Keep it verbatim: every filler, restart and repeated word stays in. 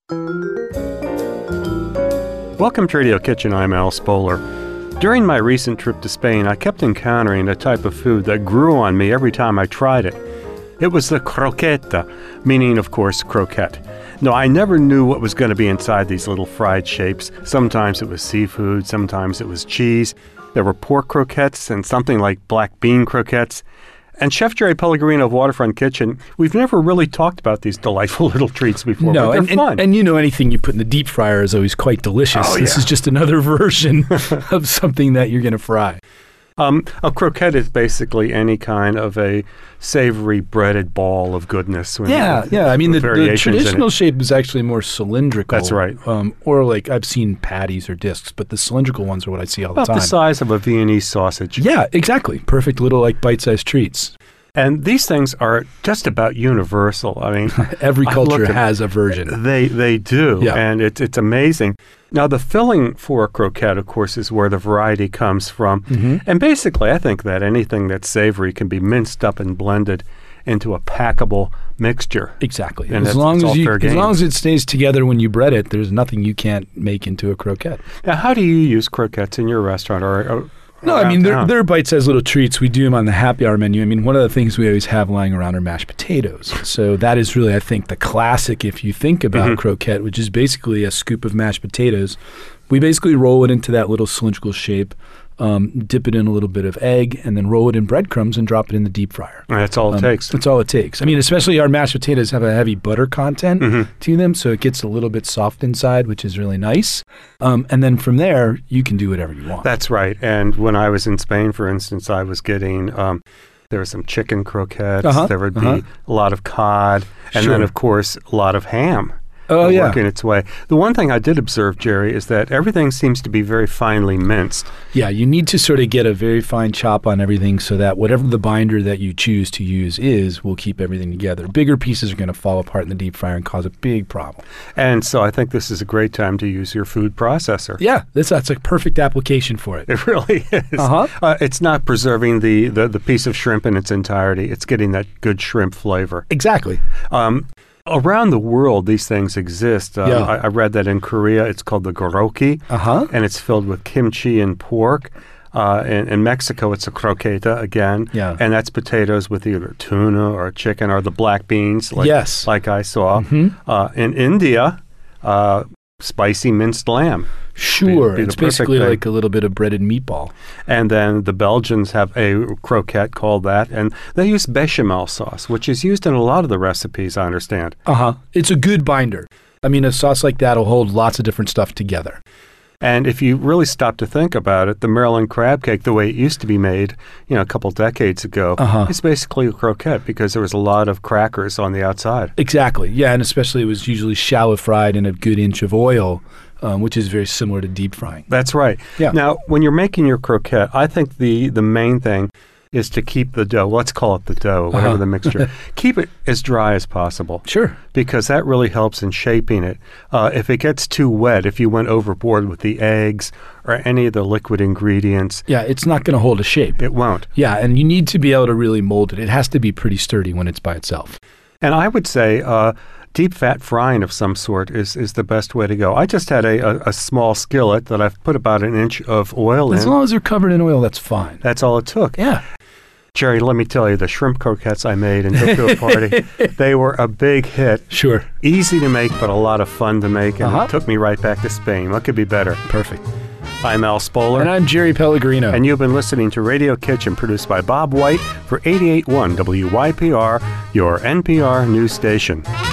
Welcome to Radio Kitchen, I'm Al Spoler. During my recent trip to Spain, I kept encountering a type of food that grew on me every time I tried it. It was the croqueta, meaning, of course, croquette. No, I never knew what was going to be inside these little fried shapes. Sometimes it was seafood, sometimes it was cheese. There were pork croquettes and something like black bean croquettes. And Chef Jerry Pellegrino of Waterfront Kitchen, we've never really talked about these delightful little treats before, no, but they're and, fun. And, and you know, anything you put in the deep fryer is always quite delicious. Oh, this yeah. is just another version of something that you're going to fry. Um, a croquette is basically any kind of a savory breaded ball of goodness. With, Yeah, with, yeah. I mean, the, the traditional in shape is actually more cylindrical. That's right. Um, or like I've seen patties or discs, but the cylindrical ones are what I see all About the time. the size of a Viennese sausage. Yeah, exactly. Perfect little like bite-sized treats. And these things are just about universal. I mean, every culture at, has a version. They they do, yeah. and it's it's amazing. Now, the filling for a croquette, of course, is where the variety comes from. Mm-hmm. And basically, I think that anything that's savory can be minced up and blended into a packable mixture. Exactly. And as long as you, as long as it stays together when you bread it, there's nothing you can't make into a croquette. Now, how do you use croquettes in your restaurant or? or No, I mean, they're, they're bite-sized little treats. We do them on the happy hour menu. I mean, one of the things we always have lying around are mashed potatoes. So that is really, I think, the classic if you think about mm-hmm. croquette, which is basically a scoop of mashed potatoes. We basically roll it into that little cylindrical shape, um, dip it in a little bit of egg, and then roll it in breadcrumbs and drop it in the deep fryer. That's all it um, takes. That's all it takes. I mean, especially our mashed potatoes have a heavy butter content mm-hmm. to them, so it gets a little bit soft inside, which is really nice. Um, and then from there, you can do whatever you want. That's right. And when I was in Spain, for instance, I was getting, um, there were some chicken croquettes, uh-huh. there would uh-huh. be a lot of cod, and sure. then, of course, a lot of ham. Oh, yeah. Working its way. The one thing I did observe, Jerry, is that everything seems to be very finely minced. Yeah, you need to sort of get a very fine chop on everything so that whatever the binder that you choose to use is will keep everything together. Bigger pieces are going to fall apart in the deep fryer and cause a big problem. And so I think this is a great time to use your food processor. Yeah, this, that's a perfect application for it. It really is. Uh-huh. Uh, it's not preserving the, the, the piece of shrimp in its entirety. It's getting that good shrimp flavor. Exactly. Um, Around the world, these things exist. Um, yeah. I, I read that in Korea, it's called the garoki, uh-huh. and it's filled with kimchi and pork. Uh, in, in Mexico, it's a croqueta again, yeah. and that's potatoes with either tuna or chicken or the black beans, like, yes. like I saw. Mm-hmm. Uh, in India, uh, spicy minced lamb. Sure, be, be it's basically thing. like a little bit of breaded meatball. And then the Belgians have a croquette called that, and they use bechamel sauce, which is used in a lot of the recipes, I understand. Uh-huh. It's a good binder. I mean, a sauce like that will hold lots of different stuff together. And if you really stop to think about it, the Maryland crab cake, the way it used to be made, you know, a couple decades ago, uh-huh. it's basically a croquette because there was a lot of crackers on the outside. Exactly. Yeah, and especially it was usually shallow fried in a good inch of oil, um, which is very similar to deep frying. That's right. Yeah. Now, when you're making your croquette, I think the, the main thing is to keep the dough, let's call it the dough, whatever uh-huh. the mixture, keep it as dry as possible. Sure. Because that really helps in shaping it. Uh, if it gets too wet, if you went overboard with the eggs or any of the liquid ingredients, yeah, it's not going to hold a shape. It won't. Yeah, and you need to be able to really mold it. It has to be pretty sturdy when it's by itself. And I would say uh, deep fat frying of some sort is, is the best way to go. I just had a, a, a small skillet that I've put about an inch of oil as in. As long as they're covered in oil, that's fine. That's all it took. Yeah. Jerry, let me tell you, the shrimp croquettes I made and took to a party, they were a big hit. Sure. Easy to make, but a lot of fun to make, and uh-huh. it took me right back to Spain. What could be better? Perfect. I'm Al Spoler. And I'm Jerry Pellegrino. And you've been listening to Radio Kitchen, produced by Bob White for eighty-eight point one W Y P R, your N P R news station.